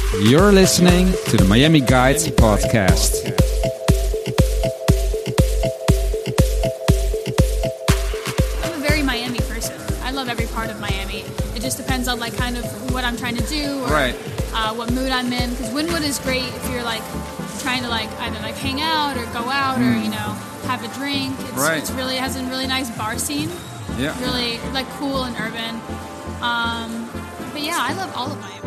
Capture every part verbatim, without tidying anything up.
You're listening to the Miami Guides podcast. I'm a very Miami person. I love every part of Miami. It just depends on like kind of what I'm trying to do or Right. uh, what mood I'm in. Because Wynwood is great if you're like trying to like either like hang out or go out or you know have a drink. It's, Right. it's really it has a really nice bar scene. Yeah. Really like cool and urban. Um, but yeah, I love all of Miami.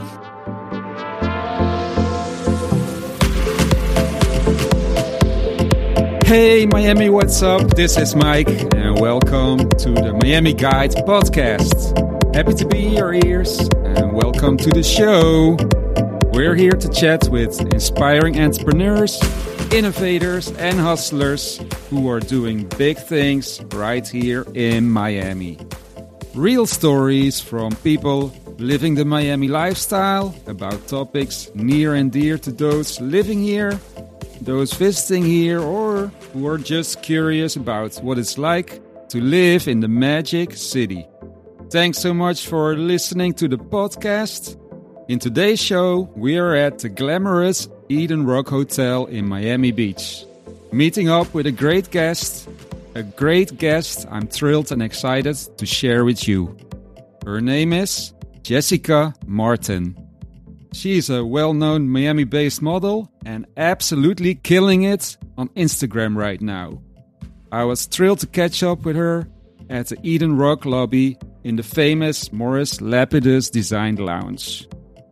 Hey Miami, what's up? This is Mike and welcome to the Miami Guides podcast. Happy to be in your ears and welcome to the show. We're here to chat with inspiring entrepreneurs, innovators and hustlers who are doing big things right here in Miami. Real stories from people living the Miami lifestyle about topics near and dear to those living here, those visiting here, or who are just curious about what it's like to live in the magic city. Thanks so much for listening to the podcast. In today's show, we are at the glamorous Eden Rock Hotel in Miami Beach, meeting up with a great guest, a great guest I'm thrilled and excited to share with you. Her name is Jessica Martin. She is a well-known Miami-based model and absolutely killing it on Instagram right now. I was thrilled to catch up with her at the Eden Rock lobby in the famous Morris Lapidus designed lounge.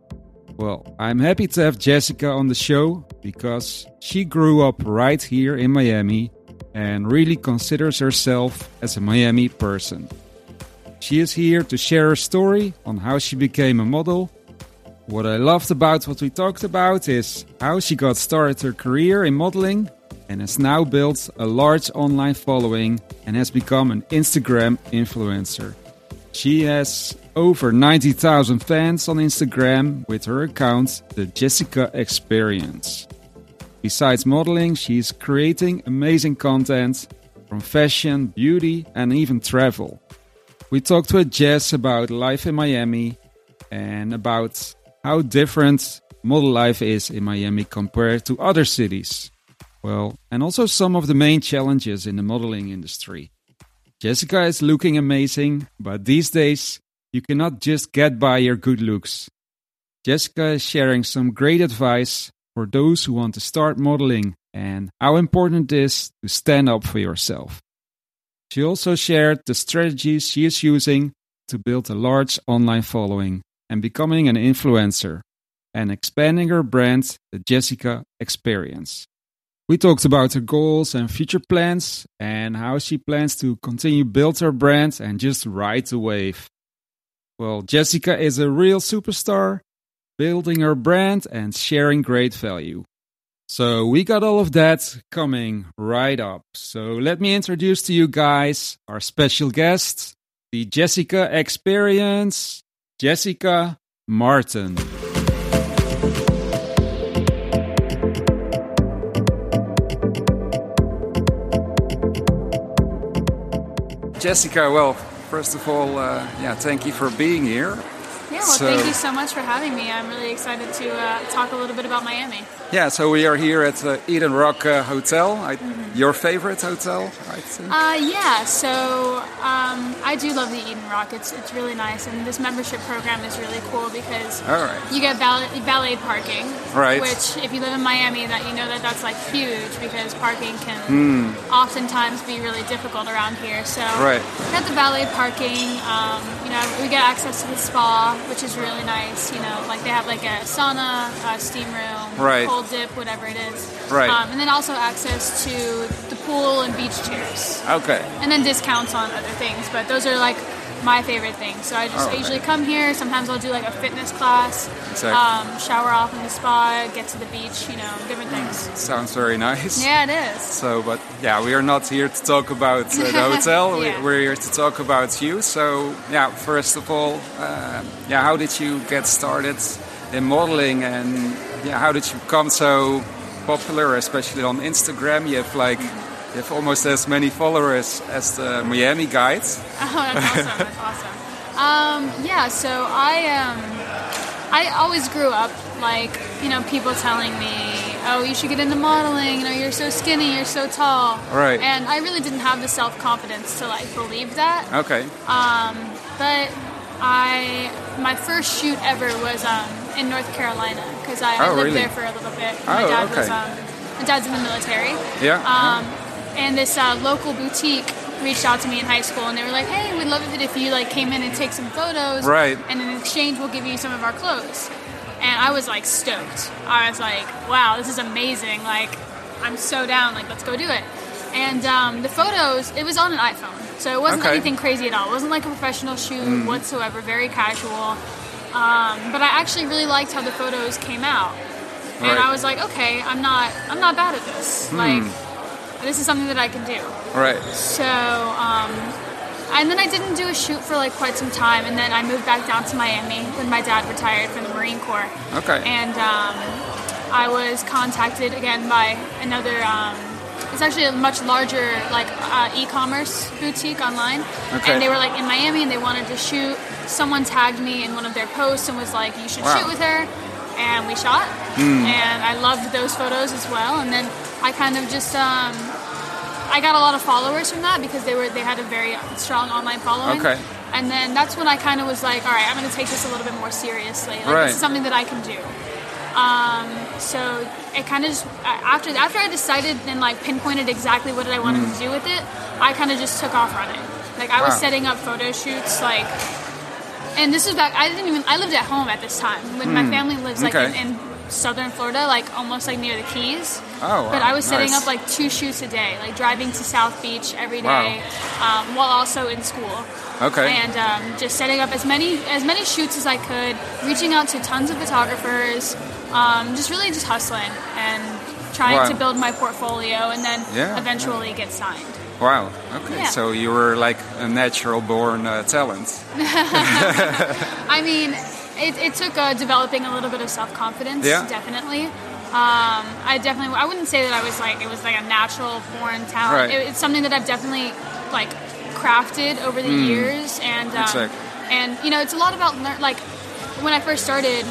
Well, I'm happy to have Jessica on the show because she grew up right here in Miami and really considers herself as a Miami person. She is here to share her story on how she became a model. What I loved about what we talked about is how she got started her career in modeling and has now built a large online following and has become an Instagram influencer. She has over ninety thousand fans on Instagram with her account, The Jessica Experience. Besides modeling, she's creating amazing content from fashion, beauty, and even travel. We talked with Jess about life in Miami and about how different model life is in Miami compared to other cities. Well, and also some of the main challenges in the modeling industry. Jessica is looking amazing, but these days you cannot just get by your good looks. Jessica is sharing some great advice for those who want to start modeling and how important it is to stand up for yourself. She also shared the strategies she is using to build a large online following and becoming an influencer and expanding her brand, The Jessica Experience. We talked about her goals and future plans and how she plans to continue build her brand and just ride the wave. Well, Jessica is a real superstar, building her brand and sharing great value. So we got all of that coming right up. So let me introduce to you guys our special guest, the Jessica Experience, Jessica Martin. Jessica, well, first of all, uh, yeah, thank you for being here. Yeah, well, So- thank you so much for having me. I'm really excited to uh, talk a little bit about Miami. Yeah, so we are here at the Eden Rock uh, Hotel. I, Your favorite hotel, I think? Uh, yeah, so um, I do love the Eden Rock. It's it's really nice, and this membership program is really cool because All right. you get valet, valet parking, Right. which if you live in Miami, that you know that that's like huge because parking can oftentimes be really difficult around here. So Right. we got the valet parking. Um, you know, we get access to the spa, which is really nice. You know, like they have like a sauna, a steam room, Right. cold dip, whatever it is. Right. Um, and then also access to the pool and beach chairs. Okay. And then discounts on other things, but those are like my favorite things. So I just Alright. I usually come here. Sometimes I'll do like a fitness class, Exactly. um, shower off in the spa, get to the beach, you know, different things. Sounds very nice. Yeah, it is. So, but yeah, we are not here to talk about uh, the hotel. Yeah. we, we're here to talk about you. So, yeah, first of all, uh, yeah, how did you get started in modeling, and yeah, how did you become so popular, especially on Instagram? You have like, you have almost as many followers as the Miami Guides. Oh, that's awesome. That's awesome. Um, yeah, so I um, I always grew up, like, you know, people telling me, oh, you should get into modeling, you know, you're so skinny, you're so tall. Right. And I really didn't have the self-confidence to, like, believe that. Okay. Um, but I, my first shoot ever was um, in North Carolina, because I, Oh, I lived really? there for a little bit. My Oh, dad okay. was, um, my dad's in the military. Yeah. Um, and this uh, local boutique reached out to me in high school, and they were like, hey, we'd love it if you like came in and take some photos. Right. And in exchange, we'll give you some of our clothes. And I was like stoked. I was like, wow, this is amazing. Like, I'm so down. Like, let's go do it. And um, the photos, it was on an iPhone. So it wasn't Okay. anything crazy at all. It wasn't like a professional shoot Mm. whatsoever, very casual. Um, but I actually really liked how the photos came out. And Right. I was like, okay, I'm not I'm not bad at this. Like, this is something that I can do. Right. So, um, and then I didn't do a shoot for like quite some time, and then I moved back down to Miami when my dad retired from the Marine Corps. Okay. And um, I was contacted again by another, um, it's actually a much larger like uh, e-commerce boutique online. Okay. And they were like in Miami and they wanted to shoot. Someone tagged me in one of their posts and was like, you should Wow. shoot with her. And we shot. And I loved those photos as well. And then I kind of just, um, I got a lot of followers from that because they were they had a very strong online following. Okay. And then that's when I kind of was like, all right, I'm going to take this a little bit more seriously. Like, Right. this is something that I can do. Um, so it kind of just, after after I decided and like pinpointed exactly what I wanted to do with it, I kind of just took off running. Like I was Wow. setting up photo shoots, like, and this was back, I didn't even, I lived at home at this time. When my family lives like Okay. in, in southern Florida, like almost like near the Keys. Oh, wow. But I was setting Nice. up like two shoots a day, like driving to South Beach every Wow. day, um, while also in school. Okay. And um, just setting up as many as many shoots as I could, reaching out to tons of photographers, um, just really just hustling and trying Wow. to build my portfolio, and then Yeah, eventually get signed. Wow. Okay. Yeah. So you were like a natural born uh, talent. I mean, it, it took uh, developing a little bit of self-confidence, Yeah. definitely. Um, I definitely, I wouldn't say that I was like, it was like a natural born talent. Right. It, it's something that I've definitely like crafted over the years, and um, Exactly. and you know, it's a lot about lear- like when I first started,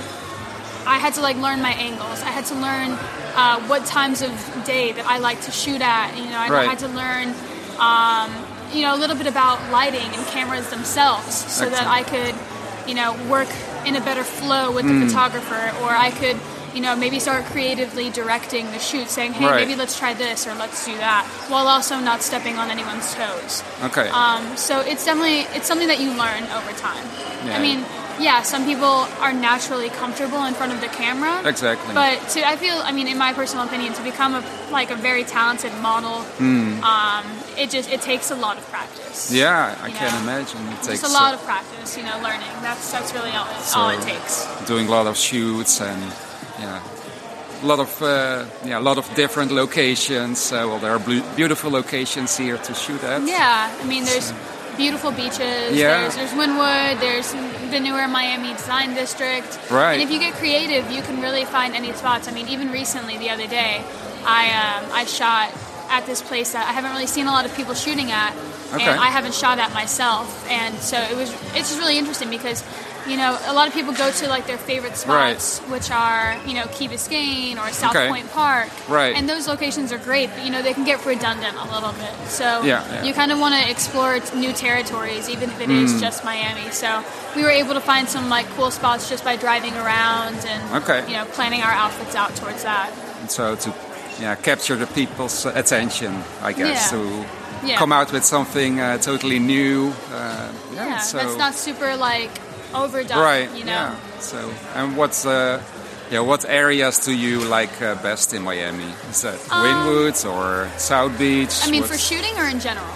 I had to like learn my angles. I had to learn uh, what times of day that I like to shoot at. You know, I Right. had to learn, um, you know, a little bit about lighting and cameras themselves, so that I could, you know, work in a better flow with Mm. the photographer, or I could, you know, maybe start creatively directing the shoot, saying, hey, Right. maybe let's try this or let's do that, while also not stepping on anyone's toes. Okay. Um, so it's definitely, it's something that you learn over time. Yeah. I mean, yeah, some people are naturally comfortable in front of the camera. Exactly. But to, I feel, I mean, in my personal opinion, to become a like a very talented model, um, it just it takes a lot of practice. yeah, I you can know, imagine. It takes Just a lot of practice, you know, learning. That's that's really all it, So- all it takes. doing a lot of shoots and yeah, a lot of uh, yeah, a lot of different locations. Uh, well, there are blu- beautiful locations here to shoot at. Yeah, I mean, there's beautiful beaches. Yeah. There's, there's Wynwood. There's the newer Miami Design District. Right. And if you get creative, you can really find any spots. I mean, even recently, the other day, I um, I shot at this place that I haven't really seen a lot of people shooting at, Okay. and I haven't shot at myself. And so it was. It's just really interesting because, you know, a lot of people go to like their favorite spots, which are, you know, Key Biscayne or South Okay. Point Park. Right. And those locations are great, but you know they can get redundant a little bit. So Yeah, yeah. you kind of want to explore new territories, even if it is Mm. just Miami. So we were able to find some like cool spots just by driving around and Okay. you know planning our outfits out towards that. And so to yeah capture the people's attention, I guess, Yeah. to Yeah. come out with something uh, totally new. Uh, yeah, Yeah, so that's not super like overdone. right. You know. Yeah. So and what's uh, yeah, what areas do you like uh, best in Miami? Is that Um, Wynwood or South Beach? I mean, for What's- shooting or in general.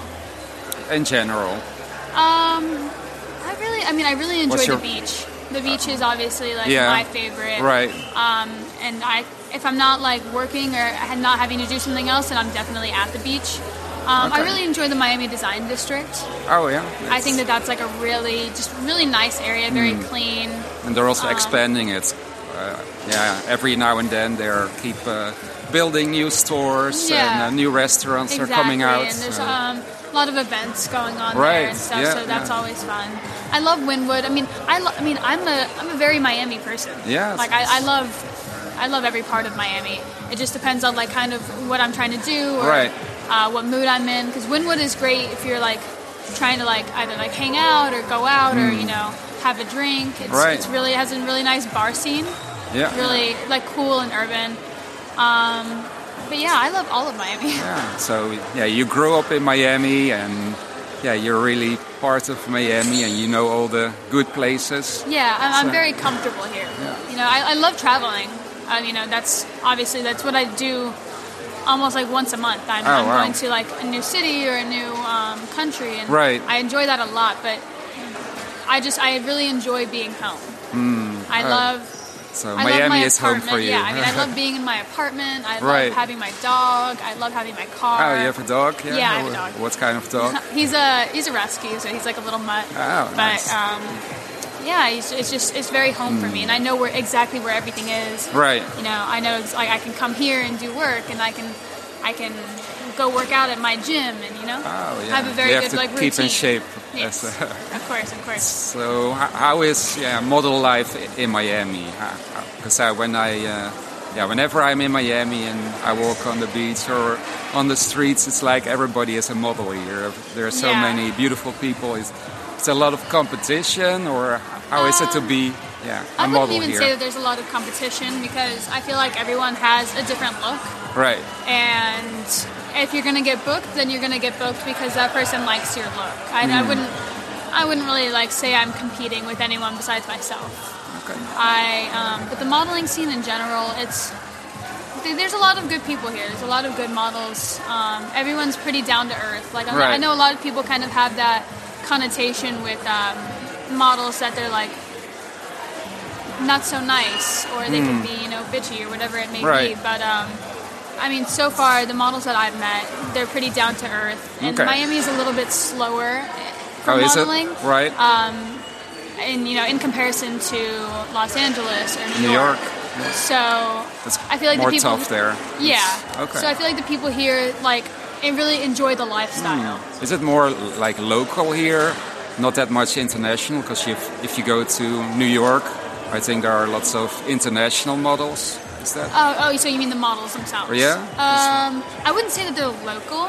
in general. Um, I really, I mean, I really enjoy What's your- the beach. The beach is obviously like Yeah. my favorite. Right. Um, and I, if I'm not like working or not having to do something else, then I'm definitely at the beach. Um, I Okay. really enjoy the Miami Design District. Oh yeah. I think that that's like a really, just really nice area, very clean. And they're also Um, expanding it. Uh, yeah, every now and then they keep uh, building new stores Yeah. and uh, new restaurants Exactly, are coming out. and there's so- um, a lot of events going on Right, there and stuff, yeah, so that's yeah. always fun. I love Wynwood. I mean, I, lo- I mean, I'm a I'm a very Miami person. Yeah. Like I, I love I love every part of Miami. It just depends on like kind of what I'm trying to do or Right. uh, what mood I'm in. Because Wynwood is great if you're like trying to like either like hang out or go out or you know have a drink. It's, Right. it's really it has a really nice bar scene. Yeah. Really like cool and urban. Um, but yeah, I love all of Miami. Yeah. So yeah, you grew up in Miami, and yeah, you're really part of Miami, and you know all the good places. Yeah, I'm, I'm So- very comfortable here. Yeah. You know, I, I love traveling. Uh, you know, that's obviously that's what I do almost like once a month. I'm, Oh, I'm wow. going to like a new city or a new um, country, and Right. I enjoy that a lot. But I just I really enjoy being home. I oh. love. So I Miami love my is home apartment. for you. Yeah, I mean, I love being in my apartment. I love Right. having my dog. I love having my car. Oh, you have a dog? Yeah, Yeah, I have a dog. What kind of dog? He's a he's a rescue, so he's like a little mutt. Oh, but nice. um, yeah, he's, it's just it's very home for me, and I know where exactly where everything is. Right. You know, I know it's like I can come here and do work, and I can I can go work out at my gym, and you know, Oh, yeah. have a very you have good to like keep routine. in shape. Yes, That's, uh, of course, of course. So h- how is yeah model life i- in Miami? Because uh, when I uh, yeah whenever I'm in Miami and I walk on the beach or on the streets, it's like everybody is a model here. There are so Yeah. many beautiful people. Is it's a lot of competition, or how is it to Um, be yeah a I wouldn't model even here? say that there's a lot of competition because I feel like everyone has a different look. Right. And if you're gonna get booked, then you're gonna get booked because that person likes your look. I, I wouldn't, I wouldn't really like say I'm competing with anyone besides myself. Okay. I, um, but the modeling scene in general, it's there- there's a lot of good people here. There's a lot of good models. Um, everyone's pretty down to earth. Like I, Right. I know a lot of people kind of have that connotation with um, models that they're like not so nice, or they can be you know bitchy or whatever it may Hmm. Right. be. But um, I mean, so far the models that I've met, they're pretty down to earth. And Okay. Miami is a little bit slower for Oh, is it? modeling. Right. And you know, in comparison to Los Angeles or New, New York. So It's I feel like more the people, tough there. Yeah. Okay. So I feel like the people here like and really enjoy the lifestyle. Is it more like local here, not that much international? Because if if you go to New York, I think there are lots of international models. Is that? Oh, oh, so you mean the models themselves? Yeah. Um, I wouldn't say that they're local.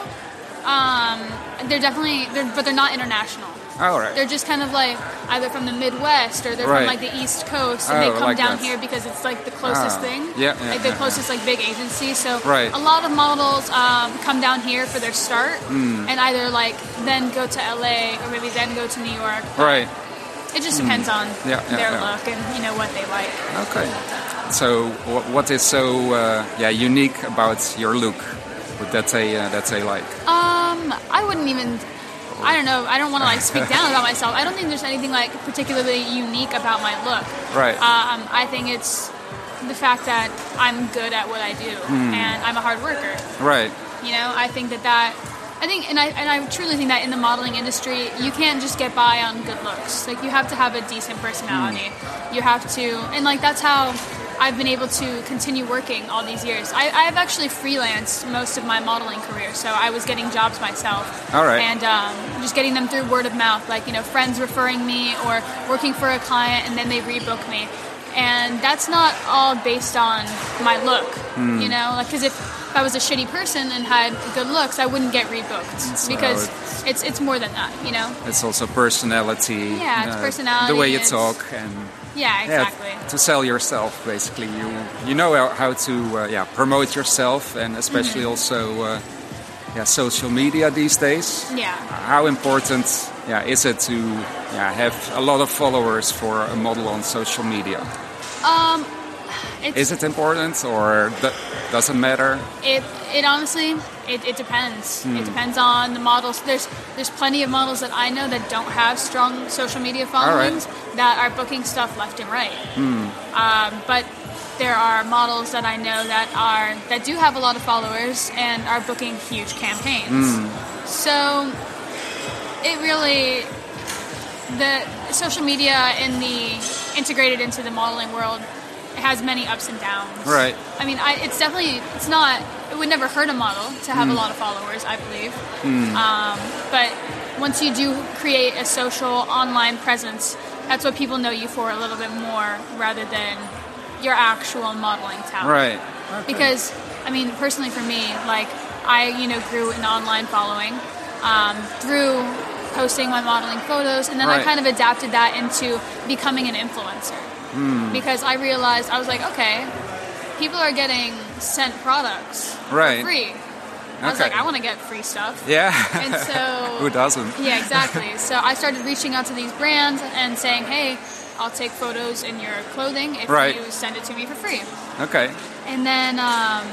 Um, they're definitely, they're, but they're not international. All right. They're just kind of like either from the Midwest or they're Right. from like the East Coast, and Oh, they I come like down that. here because it's like the closest Ah, thing. yeah, yeah, like the yeah, closest like big agency. So Right. a lot of models um, come down here for their start, Hmm. and either like then go to L A or maybe then go to New York. Right. It just depends on Hmm. Yeah, yeah, their yeah. look and you know what they like. Okay. So wh- what is so uh, yeah unique about your look? Would that say uh, that say like? Um, I wouldn't even. I don't know. I don't want to like speak down about myself. I don't think there's anything like particularly unique about my look. Right. Um, I think it's the fact that I'm good at what I do and I'm a hard worker. Right. You know, I think that that. I think, and I and I truly think that in the modeling industry, you can't just get by on good looks. Like you have to have a decent personality. You have to, and like that's how I've been able to continue working all these years. I, I've actually freelanced most of my modeling career, so I was getting jobs myself. All right. And um, just getting them through word of mouth, like, you know, friends referring me or working for a client and then they rebook me. And that's not all based on my look, Hmm. you know? Like, because if, if I was a shitty person and had good looks, I wouldn't get rebooked. So because it's- it's it's more than that, you know? It's also personality. Yeah, it's uh, personality, The way you it's- talk and. Yeah, Yeah, exactly. to sell yourself, basically, you you know how, how to uh, yeah promote yourself, and especially Mm-hmm. also uh, yeah social media these days. Yeah. How important yeah is it to yeah have a lot of followers for a model on social media? Um, it's, Is it important, or th- doesn't matter? It it honestly it, it depends. Hmm. It depends on the models. There's there's plenty of models that I know that don't have strong social media followings that are booking stuff left and right. Hmm. Um, but there are models that I know that are that do have a lot of followers and are booking huge campaigns. Hmm. So it really the social media in the integrated into the modeling world has many ups and downs. Right. I mean, I, it's definitely, it's not, it would never hurt a model to have a lot of followers, I believe. Um, but once you do create a social online presence, that's what people know you for a little bit more rather than your actual modeling talent. Right. Okay. Because, I mean, personally for me, like, I, you know, grew an online following um, through posting my modeling photos, and then right. I kind of adapted that into becoming an influencer. Mm. Because I realized, I was like, okay, people are getting sent products right. for free. I was okay. like, I want to get free stuff. Yeah. And so... Who doesn't? Yeah, exactly. So I started reaching out to these brands and saying, hey, I'll take photos in your clothing if right. you send it to me for free. Okay. And then um,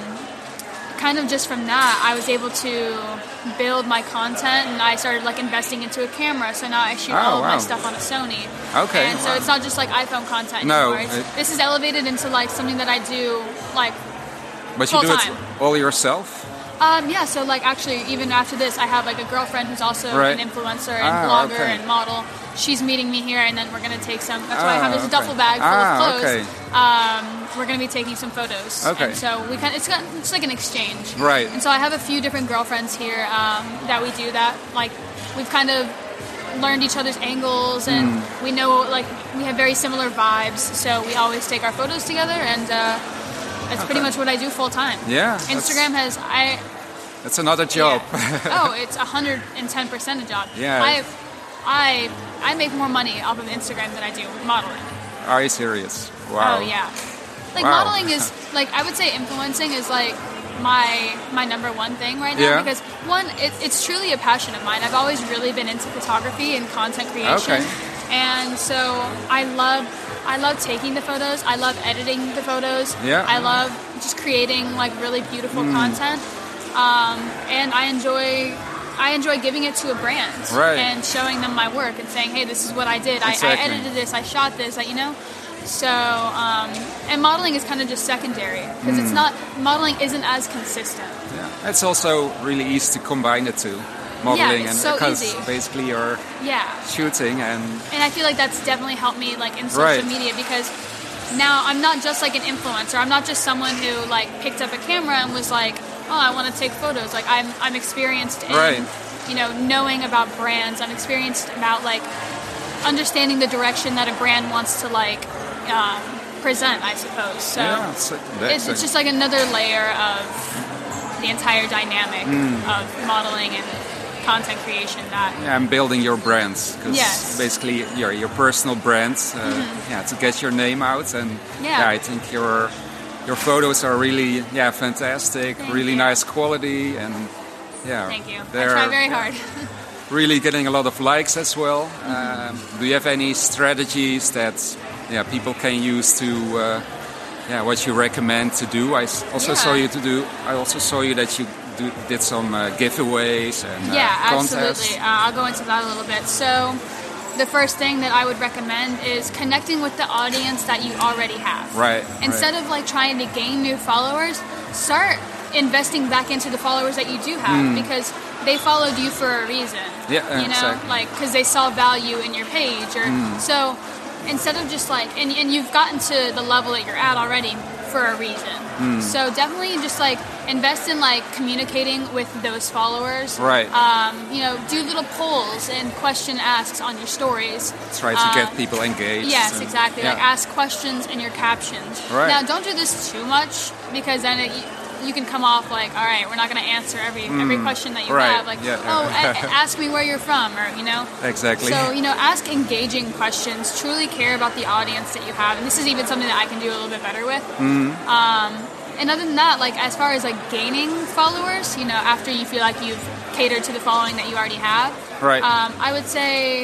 kind of just from that, I was able to build my content, and I started like investing into a camera. So now I shoot oh, all of wow. my stuff on a Sony. Okay. And so wow. it's not just like iPhone content no, anymore. it, this is elevated into like something that I do like But you full do time. it all yourself? Um, yeah, so like actually even after this, I have like a girlfriend who's also right. an influencer and ah, blogger okay. and model. She's meeting me here, and then we're going to take some, that's why ah, I have this okay. duffel bag full ah, of clothes. Okay. Um, we're going to be taking some photos. Okay. And so we kind of, it's, got, it's like an exchange. Right. And so I have a few different girlfriends here um, that we do that. Like we've kind of learned each other's angles, and mm. we know like we have very similar vibes. So we always take our photos together, and uh, that's okay. pretty much what I do full time. Yeah. Instagram has, I... That's another job. Yeah. Oh, it's one hundred ten percent a job. Yeah. I, I, I make more money off of Instagram than I do modeling. Are you serious? Wow. Oh, yeah. Like, wow. modeling is, like, I would say influencing is, like, my my number one thing right now. Yeah. Because, one, it, it's truly a passion of mine. I've always really been into photography and content creation. Okay. And so I love... I love taking the photos. I love editing the photos. Yeah. I love just creating, like, really beautiful mm. content. Um, and I enjoy I enjoy giving it to a brand right. and showing them my work and saying, hey, this is what I did. Exactly. I, I edited this. I shot this. I, you know. So um, and modeling is kind of just secondary because mm. it's not modeling isn't as consistent. Yeah, it's also really easy to combine the two, modeling yeah, it's and so because easy. basically you're yeah. shooting and and I feel like that's definitely helped me like in social right. media because. Now, I'm not just like an influencer. I'm not just someone who like picked up a camera and was like, oh, I want to take photos. Like I'm I'm experienced in, right. you know, knowing about brands. I'm experienced about like understanding the direction that a brand wants to like um, present, I suppose. So yeah, it's, it's, it's just like another layer of the entire dynamic mm. of modeling and content creation that yeah, and building your brands because yes. basically your your personal brand uh, mm-hmm. yeah to get your name out and yeah. yeah I think your your photos are really yeah fantastic Thank really you. nice quality and yeah thank you I they're try very yeah, hard really getting a lot of likes as well. Mm-hmm. Um, do you have any strategies that yeah people can use to uh, yeah what you recommend to do? I also yeah. saw you to do I also saw you that you Do, did some uh, giveaways and uh, yeah, contests. absolutely. Uh, I'll go into that a little bit. So, the first thing that I would recommend is connecting with the audience that you already have. Right. Instead right. of like trying to gain new followers, start investing back into the followers that you do have mm. because they followed you for a reason. Yeah, you know, exactly. like because they saw value in your page, or mm. so. Instead of just like, and, and you've gotten to the level that you're at already for a reason. Mm. So definitely just like invest in like communicating with those followers. Right. Um, you know, do little polls and question asks on your stories. Try to um, get people engaged. Yes, and, exactly. yeah. Like ask questions in your captions. Right. Now don't do this too much because then it, you can come off like, all right, we're not going to answer every mm. every question that you right. have. Like, yeah. oh, a- ask me where you're from, or you know. Exactly. So you know, ask engaging questions. Truly care about the audience that you have, and this is even something that I can do a little bit better with. Mm. Um, and other than that, like as far as like gaining followers, you know, after you feel like you've catered to the following that you already have, right? Um, I would say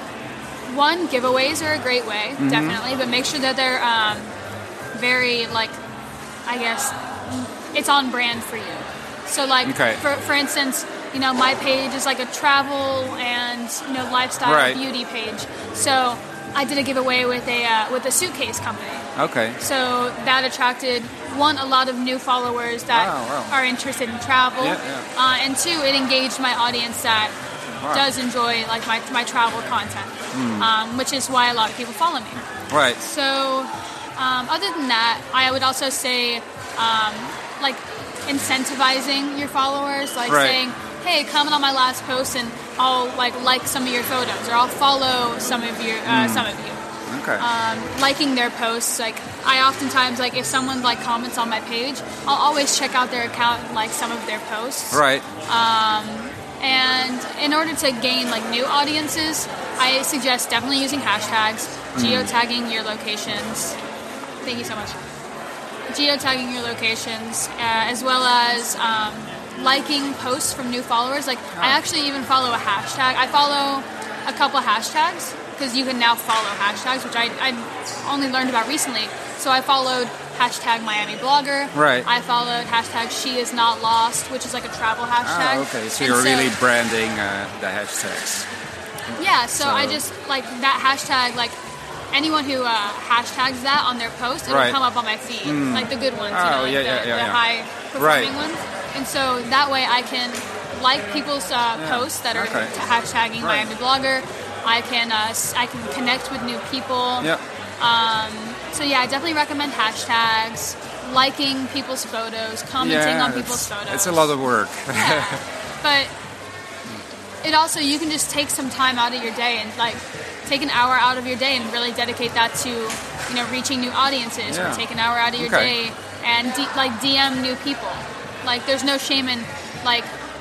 one, giveaways are a great way, mm-hmm. definitely, but make sure that they're um, very like, I guess. It's on brand for you. So, like, okay. for for instance, you know, my page is like a travel and you know lifestyle right. beauty page. So, I did a giveaway with a uh, with a suitcase company. Okay. So that attracted one a lot of new followers that wow, wow. are interested in travel, yeah, yeah. Uh, and two, it engaged my audience that wow. does enjoy like my my travel content, mm. um, which is why a lot of people follow me. Right. So, um, other than that, I would also say. Um, like incentivizing your followers, like right. saying, hey, comment on my last post and I'll like like some of your photos, or I'll follow some of your uh, mm. some of you. Okay. Um, liking their posts, like I oftentimes like if someone like comments on my page, I'll always check out their account and like some of their posts. Right. Um, and in order to gain like new audiences, I suggest definitely using hashtags, mm. geotagging your locations. Thank you so much. Geotagging your locations, uh, as well as um, liking posts from new followers. Like oh. I actually even follow a hashtag. I follow a couple hashtags because you can now follow hashtags, which I, I only learned about recently. So I followed hashtag Miami Blogger. Right. I followed hashtag She Is Not Lost, which is like a travel hashtag. Oh, okay. So and you're so, really branding uh, the hashtags. Yeah. So, so I just like that hashtag, like. Anyone who uh, hashtags that on their post, it'll right. come up on my feed, mm. like the good ones, oh, you know, like yeah, the, yeah, yeah, the yeah. high-performing right. ones. And so that way I can like people's uh, yeah. posts that are okay. hashtagging right. Miami Blogger. I can uh, I can connect with new people. Yeah. Um, so yeah, I definitely recommend hashtags, liking people's photos, commenting yeah, on people's photos. It's a lot of work. Yeah. But it also, you can just take some time out of your day and like take an hour out of your day and really dedicate that to, you know, reaching new audiences, yeah. or take an hour out of your okay. day and D- like D M new people. Like there's no shame in like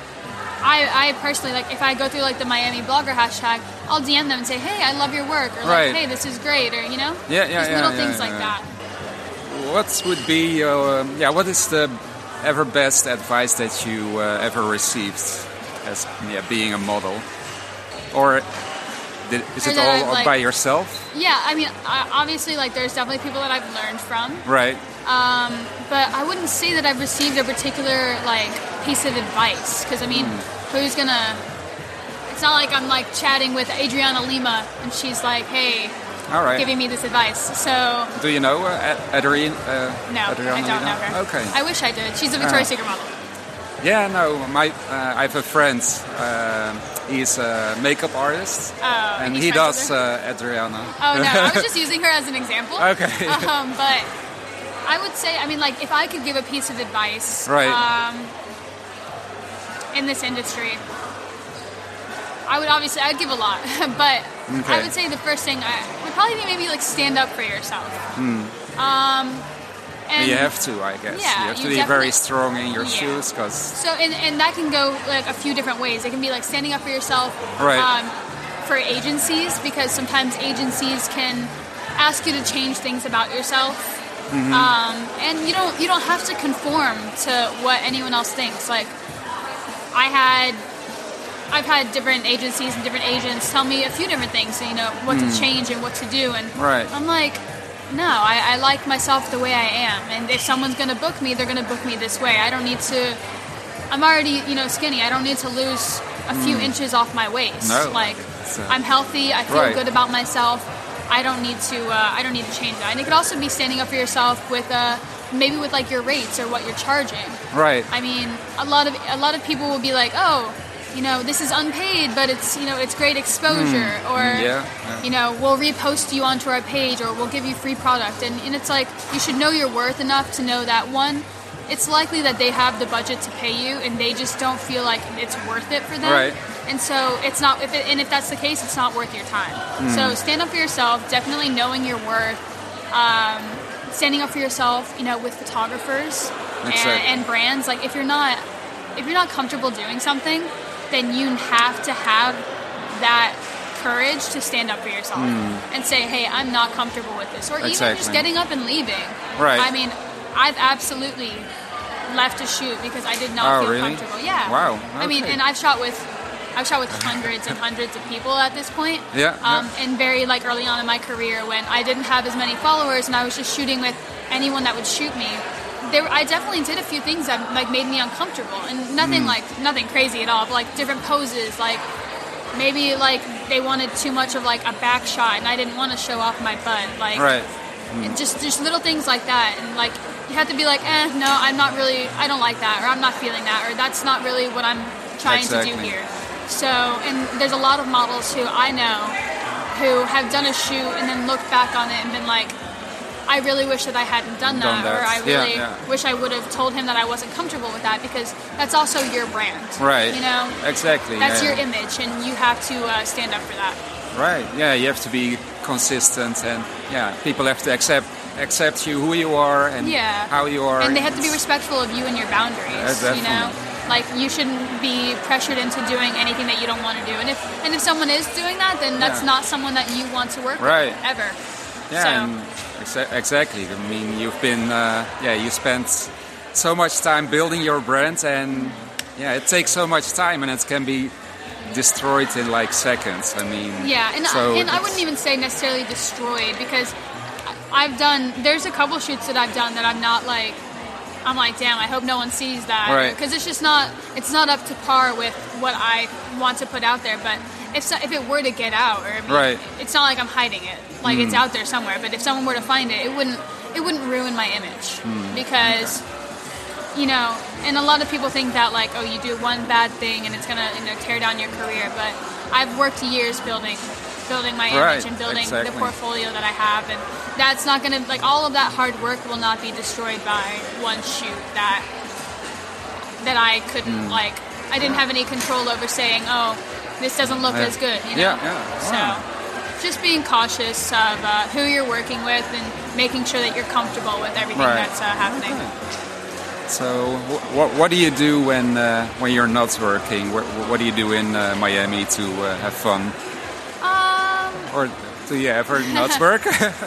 I I personally like if I go through like the Miami Blogger hashtag, I'll D M them and say, hey, I love your work, or like right. hey, this is great, or you know, yeah, yeah, just yeah, little yeah, things yeah, like yeah. that. What would be uh, yeah? What is the ever best advice that you uh, ever received as yeah being a model, or did, is or it all like, by yourself? Yeah, I mean, I, obviously, like there's definitely people that I've learned from, right? Um, but I wouldn't say that I've received a particular like piece of advice, because I mean, mm. who's gonna? It's not like I'm like chatting with Adriana Lima and she's like, hey. All right. Giving me this advice. So. Do you know uh, Adrian? Uh, no, Adriana I don't Lima? know her. Okay. I wish I did. She's a Victoria's uh, Secret model. Yeah, no. My, uh, I have a friend. Uh, he's a makeup artist, oh, and, and he does uh, Adriana. Oh no, I was just using her as an example. Okay. Um, but I would say, I mean, like, if I could give a piece of advice, right. um, in this industry, I would obviously, I would give a lot, but okay. I would say the first thing I would probably be maybe like stand up for yourself. Mm. Um, and you have to, I guess. Yeah, you have to you be very strong in your yeah. shoes, because. So, and, and that can go like a few different ways. It can be like standing up for yourself, right. um, for agencies, because sometimes agencies can ask you to change things about yourself. Mm-hmm. Um, and you don't you don't have to conform to what anyone else thinks. Like, I had. I've had different agencies and different agents tell me a few different things, you know, what mm. to change and what to do. And right. I'm like, no, I, I like myself the way I am. And if someone's going to book me, they're going to book me this way. I don't need to, I'm already, you know, skinny. I don't need to lose a few mm. inches off my waist. No. Like, So. I'm healthy. I feel right. good about myself. I don't need to, uh, I don't need to change that. And it could also be standing up for yourself with, uh, maybe with like your rates or what you're charging. Right. I mean, a lot of, a lot of people will be like, oh, you know, this is unpaid, but it's, you know, it's great exposure, mm. or, yeah, yeah. you know, we'll repost you onto our page, or we'll give you free product. And, and it's like, you should know your worth enough to know that, one, it's likely that they have the budget to pay you, and they just don't feel like it's worth it for them. Right. And so it's not, if it, and if that's the case, it's not worth your time. Mm. So stand up for yourself, definitely knowing your worth, um, standing up for yourself, you know, with photographers and, and brands. Like, if you're not, if you're not comfortable doing something, then you have to have that courage to stand up for yourself mm. and say, hey, I'm not comfortable with this. Or exactly. even just getting up and leaving. Right. I mean, I've absolutely left a shoot because I did not oh, feel really? comfortable. Yeah. Wow. Okay. I mean, and I've shot with I've shot with hundreds and hundreds of people at this point. Yeah. Um, yeah. And very like early on in my career when I didn't have as many followers and I was just shooting with anyone that would shoot me. There, I definitely did a few things that like made me uncomfortable, and nothing mm. like nothing crazy at all. But like different poses, like maybe like they wanted too much of like a back shot, and I didn't want to show off my butt. Like, right. mm. just just little things like that, and like you have to be like, eh, no, I'm not really, I don't like that, or I'm not feeling that, or that's not really what I'm trying exactly. to do here. So, and there's a lot of models who I know who have done a shoot and then looked back on it and been like, I really wish that I hadn't done that, Done that. or I Yeah, really yeah. wish I would have told him that I wasn't comfortable with that, because that's also your brand. Right. You know? Exactly. That's yeah. your image, and you have to uh, stand up for that. Right. Yeah, you have to be consistent, and yeah, people have to accept accept you, who you are, and Yeah. how you are. And they have to be respectful of you and your boundaries. Yeah, you know? Like, you shouldn't be pressured into doing anything that you don't want to do. And if and if someone is doing that, then that's Yeah. not someone that you want to work Right. with, ever. Yeah, So, and exa- exactly. I mean, you've been, uh, yeah, you spent so much time building your brand, and yeah, it takes so much time, and it can be destroyed in like seconds. I mean, yeah, and, so I, and I it's- wouldn't even say necessarily destroyed, because I- I've done, there's a couple shoots that I've done that I'm not like, I'm like, damn, I hope no one sees that. Right. Because it's just not, it's not up to par with what I want to put out there. But if so, if it were to get out, or I mean, Right. it's not like I'm hiding it. Like, it's out there somewhere. But if someone were to find it, it wouldn't, it wouldn't ruin my image. Because, you know, and a lot of people think that, like, oh, you do one bad thing and it's going to, you know, tear down your career. But I've worked years building building my Right, image and building exactly. the portfolio that I have, and that's not going to, like, all of that hard work will not be destroyed by one shoot that that I couldn't, like, I didn't have any control over saying, oh, this doesn't look Yeah. as good, you know? Yeah, yeah. So, Wow. just being cautious of uh, who you're working with and making sure that you're comfortable with everything Right. that's uh, happening. So, wh- what what do you do when uh, when you're not working? What, what do you do in uh, Miami to uh, have fun, Um, or do you ever not work?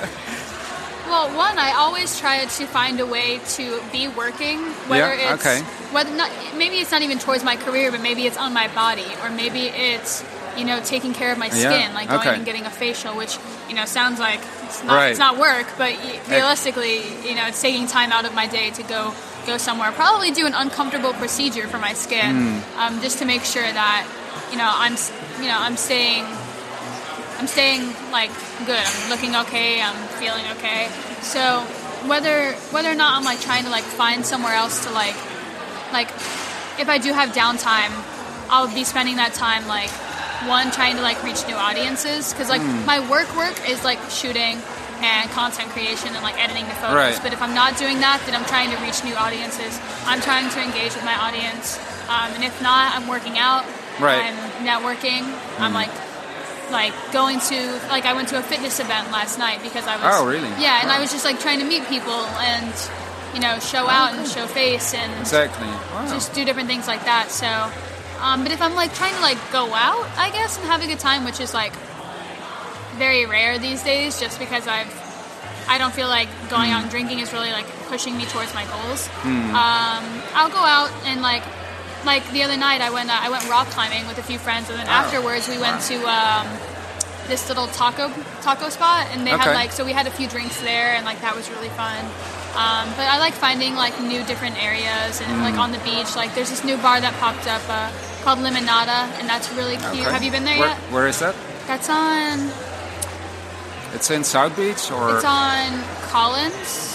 Well, one, I always try to find a way to be working, whether Yeah, it's okay. whether not maybe it's not even towards my career, but maybe it's on my body, or maybe it's, you know, taking care of my Yeah, skin, like going okay. and getting a facial, which, you know, sounds like it's not, Right. it's not work, but y- realistically, you know, it's taking time out of my day to go go somewhere, probably do an uncomfortable procedure for my skin, Mm. um, just to make sure that, you know, I'm s- you know I'm staying. I'm staying like good. I'm looking okay. I'm feeling okay. So whether whether or not I'm like trying to like find somewhere else to like like if I do have downtime, I'll be spending that time like one trying to like reach new audiences, because like my work work is like shooting and content creation and like editing the photos. Right. But if I'm not doing that, then I'm trying to reach new audiences. I'm trying to engage with my audience, um, and if not, I'm working out. Right. I'm networking. I'm like. Like going to, like I went to a fitness event last night because I was. Oh, really? Yeah, and I Wow. was just like trying to meet people and, you know, show out and show face and Exactly. Wow. just do different things like that. So, um, but if I'm like trying to like go out, I guess, and have a good time, which is like very rare these days, just because I've, I don't feel like going out and drinking is really like pushing me towards my goals. Um, I'll go out and like. Like the other night, I went uh, I went rock climbing with a few friends, and then Wow. afterwards we went to um, this little taco taco spot, and they Okay. had like so we had a few drinks there, and like that was really fun. Um, but I like finding like new different areas, and Mm. like on the beach, like there's this new bar that popped up uh, called Limonada, and that's really cute. Okay. Have you been there where, yet? Where is that? That's on It's in South Beach, or it's on Collins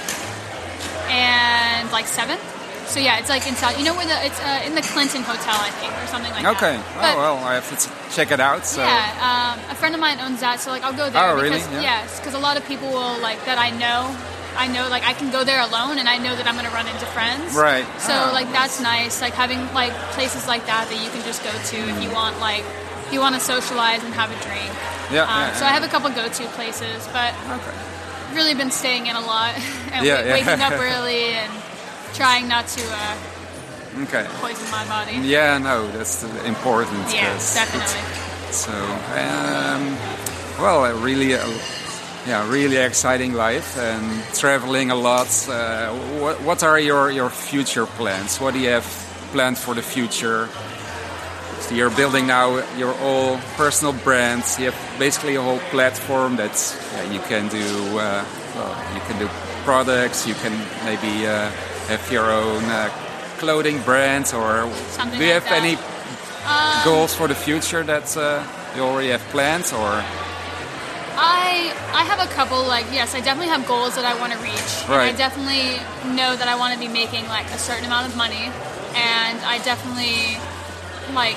and like Seventh. So yeah, it's like in South. You know where the it's uh, in the Clinton Hotel, I think, or something like okay. that. Oh But- well, I have to check it out. So Yeah, um, a friend of mine owns that, so like I'll go there. Oh, really? Because, Yeah. Yes, because a lot of people will like that I know. I know like I can go there alone, and I know that I'm going to run into friends. Right. So Oh, like that's nice. Like having like places like that that you can just go to if you want like if you want to socialize and have a drink. Yeah, Um, yeah, so yeah. I have a couple go-to places, but okay. really been staying in a lot and Yeah, wa- yeah. waking up early and trying not to uh, Okay. poison my body. Yeah, no, that's uh, important. Yeah, 'cause definitely. it's- So, um, well, a really, uh, yeah, really exciting life and traveling a lot. Uh, what, what are your, your future plans? What do you have planned for the future? So you're building now your whole personal brand. You have basically a whole platform that yeah, you can do. Uh, well, you can do products. You can maybe uh, have your own uh, clothing brand, or Something do you like have that. any goals for the future that uh, you already have planned, or I I have a couple, like, yes, I definitely have goals that I want to reach. And I Right. definitely know that I want to be making like a certain amount of money, and I definitely like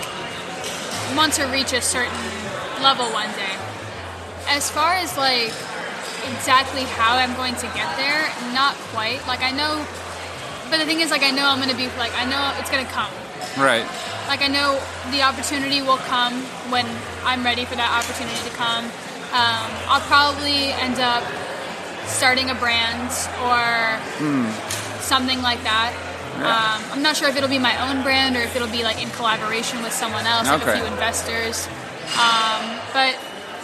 want to reach a certain level one day. As far as like exactly how I'm going to get there. Not quite. Like I know, but the thing is, like I know I'm going to be like I know it's going to come. Right. Like I know the opportunity will come when I'm ready for that opportunity to come. Um, I'll probably end up starting a brand or mm. something like that. Yeah. Um, I'm not sure if it'll be my own brand or if it'll be like in collaboration with someone else, like okay. a few investors. Um, but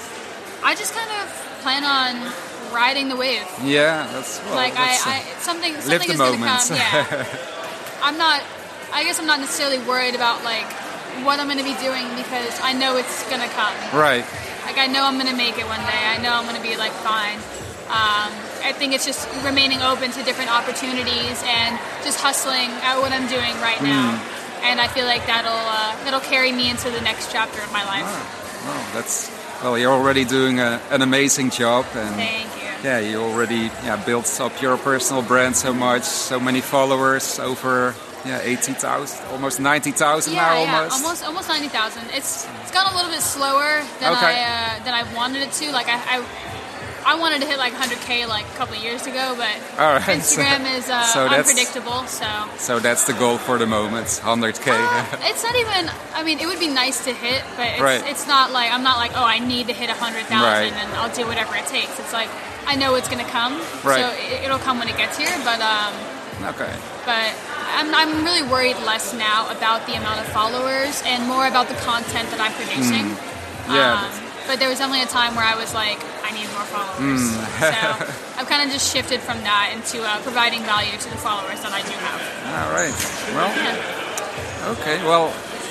I just kind of plan on riding the wave. Yeah, that's well, like that's, I, I something live something the is going to moment. come. Yeah, I'm not. I guess I'm not necessarily worried about like what I'm going to be doing because I know it's going to come. Right. Like I know I'm going to make it one day. I know I'm going to be like fine. Um, I think it's just remaining open to different opportunities and just hustling at what I'm doing right now. Mm. And I feel like that'll uh, that'll carry me into the next chapter of my life. Oh, oh that's well. You're already doing a, an amazing job. And thank you. Yeah, you already yeah built up your personal brand so much, so many followers, over yeah eighty thousand, almost ninety thousand yeah, now, yeah, almost. almost almost ninety thousand. It's it's gone a little bit slower than okay. I uh, than I wanted it to. Like I. I I wanted to hit like one hundred K like a couple of years ago, but All right. Instagram is uh, so unpredictable. So so that's the goal for the moment, one hundred K. Uh, it's not even. I mean, it would be nice to hit, but it's, right. it's not like I'm not like oh I need to hit one hundred thousand right. and I'll do whatever it takes. It's like I know it's going to come, right. so it, it'll come when it gets here. But um, okay. But I'm I'm really worried less now about the amount of followers and more about the content that I'm producing. Mm. Yeah. Um, but there was definitely a time where I was like, I need more followers. Mm. So I've kind of just shifted from that into uh, providing value to the followers that I do have. All right. Well, yeah. Okay. Well,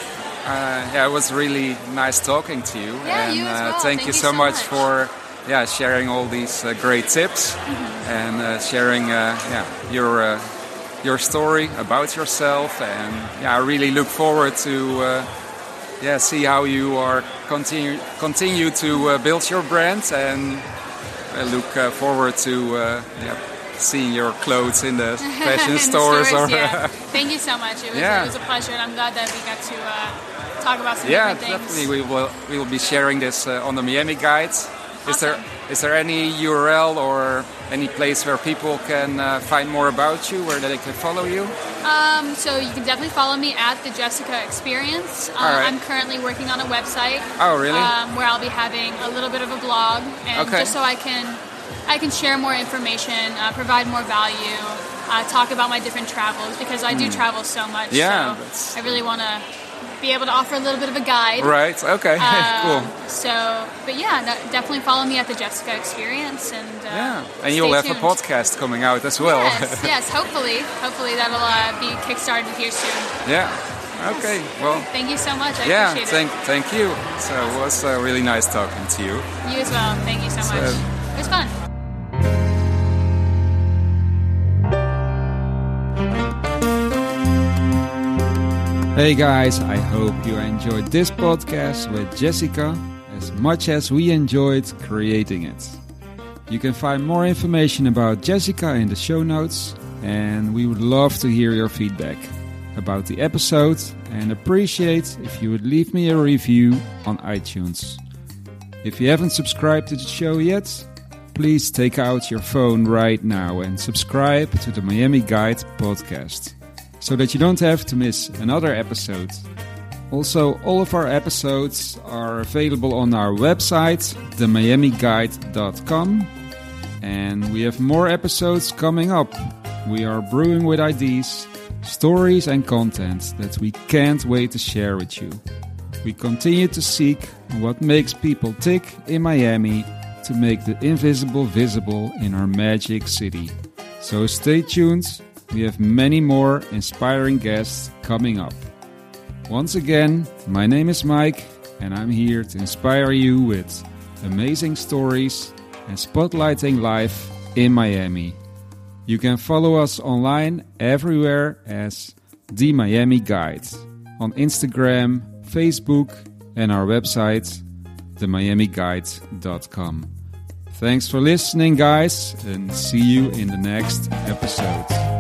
uh, yeah, it was really nice talking to you. Yeah, and you as uh, well. thank, Thank you you so, so much, much for yeah sharing all these uh, great tips mm-hmm. and uh, sharing uh, yeah your uh, your story about yourself. And yeah, I really look forward to. Uh, Yeah, see how you are continue continue to uh, build your brand, and I look uh, forward to uh, yeah, seeing your clothes in the fashion in stores. stores or yeah. Thank you so much. It was, yeah. it was a pleasure, and I'm glad that we got to uh, talk about some yeah, different things. Yeah, definitely. We will we will be sharing this uh, on the Miami Guide. Awesome. Is there is there any U R L or any place where people can uh, find more about you, where they can follow you? Um, so you can definitely follow me at the Jessica Experience. Um, right. I'm currently working on a website. Oh, really? Um, where I'll be having a little bit of a blog, and okay. just so I can I can share more information, uh, provide more value, uh, talk about my different travels because I do mm. travel so much. Yeah, so I really want to be able to offer a little bit of a guide. Right. Okay. Um, cool. So, but yeah, no, definitely follow me at the Jessica Experience, and uh, yeah, and you'll have tuned. a podcast coming out as well. Yes, yes. Hopefully, hopefully that'll uh, be kickstarted here soon. Yeah. Okay. Yes. Well, thank you so much. I yeah. appreciate Thank, it. thank you. So it was uh, really nice talking to you. You as well. Thank you so, so much. It was fun. Hey guys, I hope you enjoyed this podcast with Jessica as much as we enjoyed creating it. You can find more information about Jessica in the show notes, and we would love to hear your feedback about the episode and appreciate if you would leave me a review on iTunes. If you haven't subscribed to the show yet, please take out your phone right now and subscribe to the Miami Guide podcast, so that you don't have to miss another episode. Also, all of our episodes are available on our website, the miami guide dot com, and we have more episodes coming up. We are brewing with ideas, stories and content that we can't wait to share with you. We continue to seek what makes people tick in Miami to make the invisible visible in our magic city. So stay tuned. We have many more inspiring guests coming up. Once again, my name is Mike, and I'm here to inspire you with amazing stories and spotlighting life in Miami. You can follow us online everywhere as The Miami Guide, on Instagram, Facebook, and our website, the miami guide dot com. Thanks for listening, guys, and see you in the next episode.